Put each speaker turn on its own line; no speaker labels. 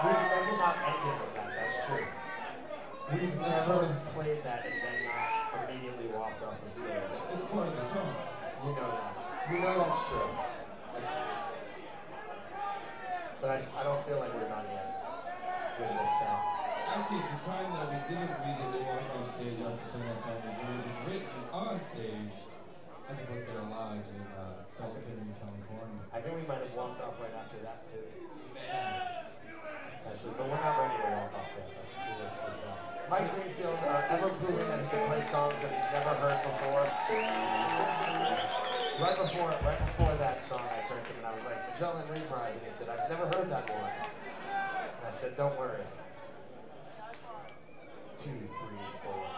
We've never not ended with that, that's true. We've never played that and then not immediately walked off the stage.
It's part of the song.
You know that. You know that's true. That's, but I don't feel like we're done yet with this sound.
Actually, the time that we didn't immediately walk on stage after playing that song was when it was written on stage at the Brookdale Lodge in California, California.
I think we might have walked off right after that too. Potentially, but we're not ready to walk off yet. Mike Greenfield, ever proving that he can play songs that he's never heard before. Right before that song, I turned to him and I was like, Magellan Reprise, and he said, I've never heard that one. And I said, don't worry. 2, 3, 4.